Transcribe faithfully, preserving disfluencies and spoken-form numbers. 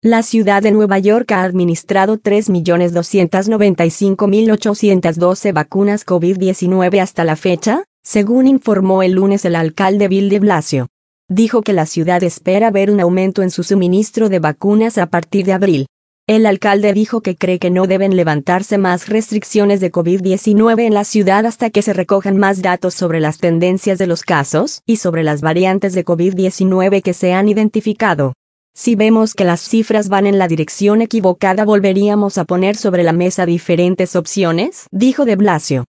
La ciudad de Nueva York ha administrado tres millones doscientos noventa y cinco mil ochocientas doce vacunas COVID diecinueve hasta la fecha, según informó el lunes el alcalde Bill de Blasio. Dijo que la ciudad espera ver un aumento en su suministro de vacunas a partir de abril. El alcalde dijo que cree que no deben levantarse más restricciones de COVID diecinueve en la ciudad hasta que se recojan más datos sobre las tendencias de los casos y sobre las variantes de COVID diecinueve que se han identificado. Si vemos que las cifras van en la dirección equivocada, volveríamos a poner sobre la mesa diferentes opciones, dijo de Blasio.